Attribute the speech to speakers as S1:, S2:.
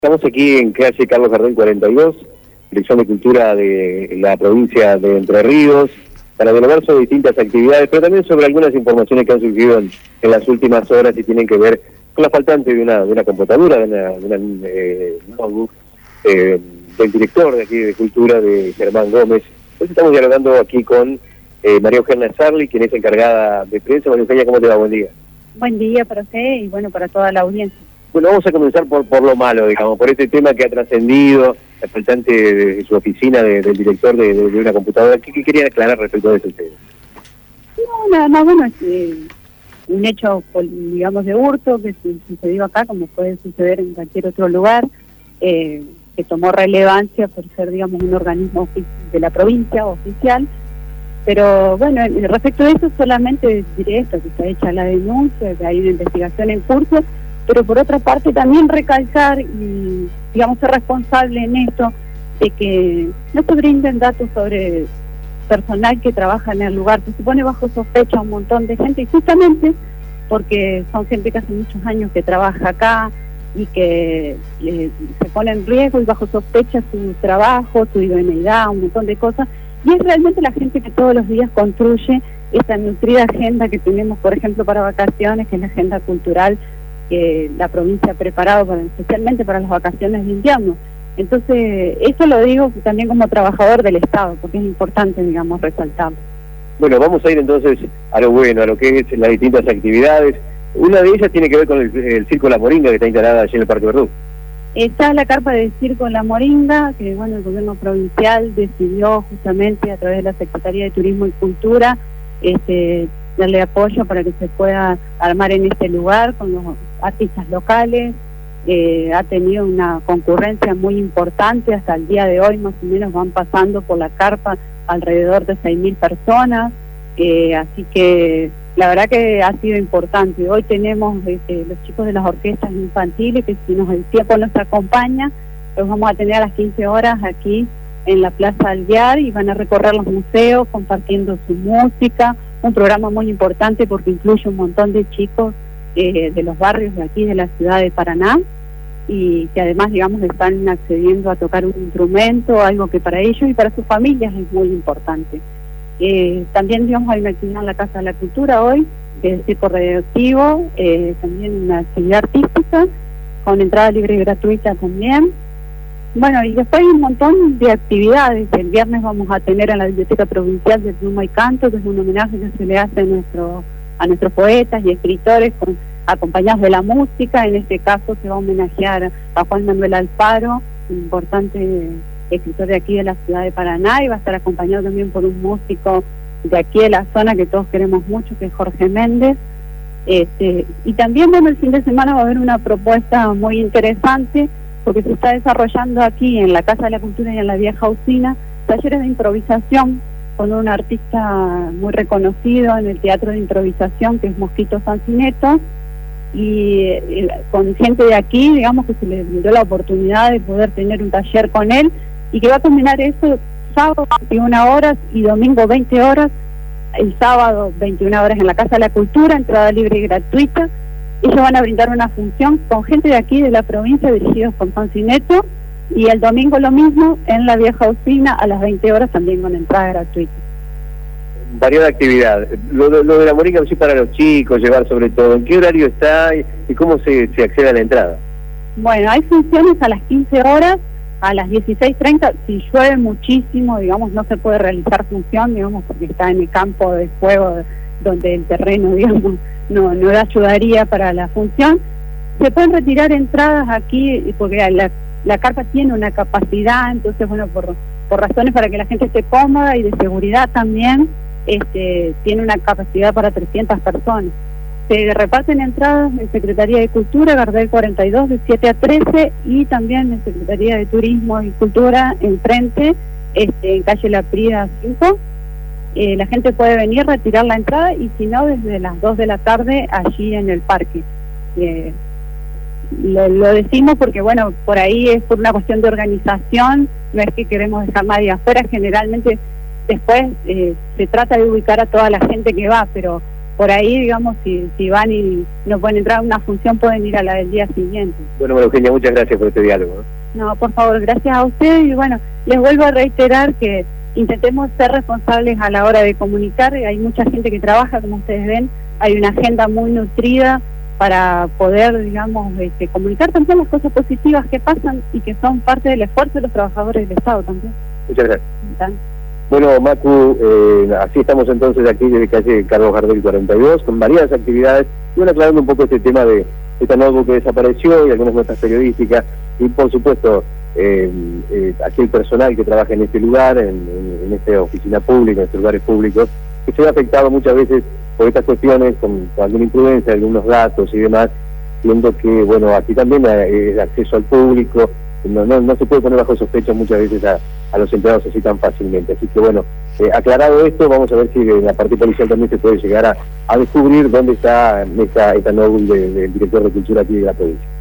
S1: Estamos aquí en calle Carlos Gardel 42, Dirección de Cultura de la provincia de Entre Ríos, para dialogar sobre distintas actividades, pero también sobre algunas informaciones que han surgido en las últimas horas y tienen que ver con la faltante de una computadora, de una notebook, del director de aquí de Cultura, de Germán Gómez. Hoy estamos dialogando aquí con María Eugenia Sarli, quien es encargada de prensa. María Eugenia, ¿cómo te va? Buen día.
S2: Buen día para usted y bueno, para toda la audiencia.
S1: Bueno, vamos a comenzar por lo malo, digamos, por este tema que ha trascendido, la faltante de su oficina, del director de una computadora. ¿Qué querían aclarar respecto de eso ustedes?
S2: No, bueno, es un hecho, digamos, de hurto que sucedió acá, como puede suceder en cualquier otro lugar, que tomó relevancia por ser, digamos, un organismo de la provincia oficial. Pero bueno, respecto de eso solamente diré esto, que está hecha la denuncia, que hay una investigación en curso, pero por otra parte también recalcar y, digamos, ser responsable en esto de que no se brinden datos sobre personal que trabaja en el lugar, que se pone bajo sospecha a un montón de gente, y justamente porque son gente que hace muchos años que trabaja acá y que se pone en riesgo y bajo sospecha su trabajo, su idoneidad, un montón de cosas, y es realmente la gente que todos los días construye esta nutrida agenda que tenemos, por ejemplo, para vacaciones, que es la agenda cultural que la provincia ha preparado especialmente para las vacaciones de invierno. Entonces, eso lo digo también como trabajador del Estado, porque es importante, digamos, resaltarlo. Bueno, vamos a ir entonces a lo bueno, a lo que es las distintas actividades. Una de ellas tiene que ver con el Circo La Moringa, que está instalada allí en el Parque Verdú. Está la carpa del Circo La Moringa, que bueno, el gobierno provincial decidió justamente a través de la Secretaría de Turismo y Cultura darle apoyo para que se pueda armar en este lugar con los artistas locales. Ha tenido una concurrencia muy importante, hasta el día de hoy más o menos van pasando por la carpa alrededor de 6.000 personas, así que la verdad que ha sido importante. Hoy tenemos los chicos de las orquestas infantiles, que si el tiempo nos acompaña, los vamos a tener a las 15 horas aquí en la Plaza Alvear y van a recorrer los museos compartiendo su música, un programa muy importante porque incluye un montón de chicos de los barrios de aquí de la ciudad de Paraná, y que además, digamos, están accediendo a tocar un instrumento, algo que para ellos y para sus familias es muy importante. También, digamos, hay una actividad en la Casa de la Cultura hoy, que es el Circo Radioactivo, también una actividad artística, con entrada libre y gratuita también. Bueno, y después hay un montón de actividades. El viernes vamos a tener en la Biblioteca Provincial de Pluma y Canto, que es un homenaje que se le hace a nuestros poetas y escritores, acompañados de la música. En este caso se va a homenajear a Juan Manuel Alfaro, un importante escritor de aquí de la ciudad de Paraná, y va a estar acompañado también por un músico de aquí de la zona que todos queremos mucho, que es Jorge Méndez. Y también, bueno, el fin de semana va a haber una propuesta muy interesante, porque se está desarrollando aquí en la Casa de la Cultura y en la Vieja Usina talleres de improvisación con un artista muy reconocido en el teatro de improvisación, que es Mosquito Sancineto, y con gente de aquí, digamos, que se le dio la oportunidad de poder tener un taller con él, y que va a combinar eso sábado 21 horas y domingo 20 horas, el sábado 21 horas en la Casa de la Cultura, entrada libre y gratuita. Ellos van a brindar una función con gente de aquí de la provincia, dirigidos por Sancineto, y el domingo lo mismo en la Vieja Usina a las 20 horas también con entrada gratuita. Variada actividad. Lo de la Moringa sí para los chicos, llevar sobre todo. ¿En qué horario está y cómo se accede a la entrada? Bueno, hay funciones a las 15 horas, a las 16:30. Si llueve muchísimo, digamos, no se puede realizar función, digamos, porque está en el campo de juego donde el terreno, digamos, no ayudaría para la función. Se pueden retirar entradas aquí porque la carpa tiene una capacidad, entonces, bueno, por razones para que la gente esté cómoda y de seguridad también, tiene una capacidad para 300 personas. Se reparten entradas en Secretaría de Cultura, Gardel 42, de 7 a 13, y también en Secretaría de Turismo y Cultura, enfrente, en calle La Prida 5. La gente puede venir, retirar la entrada, y si no, desde las 2 de la tarde allí en el parque. Lo decimos porque, bueno, por ahí es por una cuestión de organización, no es que queremos dejar nadie afuera. Generalmente después se trata de ubicar a toda la gente que va, pero por ahí, digamos, si van y no pueden entrar a una función, pueden ir a la del día siguiente.
S1: Bueno, María Eugenia, muchas gracias por este diálogo.
S2: No, por favor, gracias a ustedes, y bueno, les vuelvo a reiterar que intentemos ser responsables a la hora de comunicar. Hay mucha gente que trabaja, como ustedes ven, hay una agenda muy nutrida para poder, digamos, comunicar también las cosas positivas que pasan y que son parte del esfuerzo de los trabajadores del Estado también.
S1: Muchas gracias.
S2: ¿Están?
S1: Bueno, Macu, así estamos entonces aquí desde calle Carlos Gardel 42, con varias actividades, y bueno, aclarando un poco este tema de esta notebook que desapareció y algunas notas periodísticas, y por supuesto, aquí el personal que trabaja en este lugar, en esta oficina pública, en estos lugares públicos, que se ve afectado muchas veces por estas cuestiones, con alguna imprudencia, algunos datos y demás, viendo que, bueno, aquí también el acceso al público, no se puede poner bajo sospecha muchas veces a los empleados así tan fácilmente. Así que bueno, aclarado esto, vamos a ver si en la parte policial también se puede llegar a descubrir dónde está esta notebook del director de Cultura aquí de la provincia.